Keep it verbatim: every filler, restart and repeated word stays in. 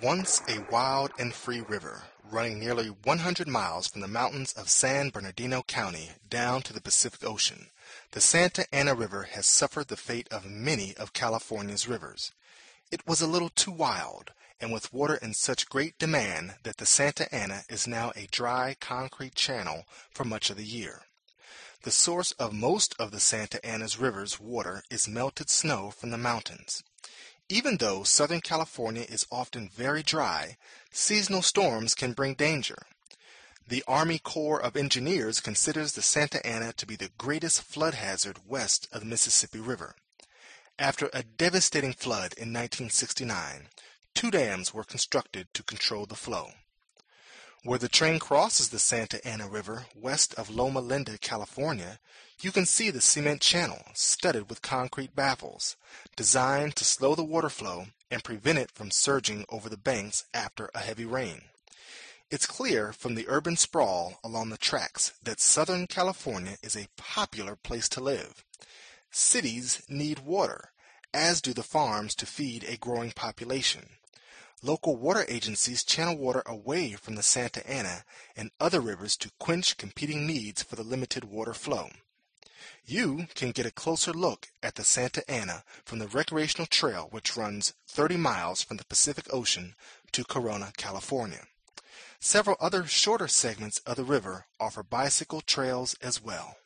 Once a wild and free river, running nearly one hundred miles from the mountains of San Bernardino County down to the Pacific Ocean, the Santa Ana River has suffered the fate of many of California's rivers. It was a little too wild, and with water in such great demand that the Santa Ana is now a dry concrete channel for much of the year. The source of most of the Santa Ana's river's water is melted snow from the mountains. Even though Southern California is often very dry, seasonal storms can bring danger. The Army Corps of Engineers considers the Santa Ana to be the greatest flood hazard west of the Mississippi River. After a devastating flood in nineteen sixty-nine, two dams were constructed to control the flow. Where the train crosses the Santa Ana River west of Loma Linda, California, you can see the cement channel studded with concrete baffles, designed to slow the water flow and prevent it from surging over the banks after a heavy rain. It's clear from the urban sprawl along the tracks that Southern California is a popular place to live. Cities need water, as do the farms to feed a growing population. Local water agencies channel water away from the Santa Ana and other rivers to quench competing needs for the limited water flow. You can get a closer look at the Santa Ana from the recreational trail which runs thirty miles from the Pacific Ocean to Corona, California. Several other shorter segments of the river offer bicycle trails as well.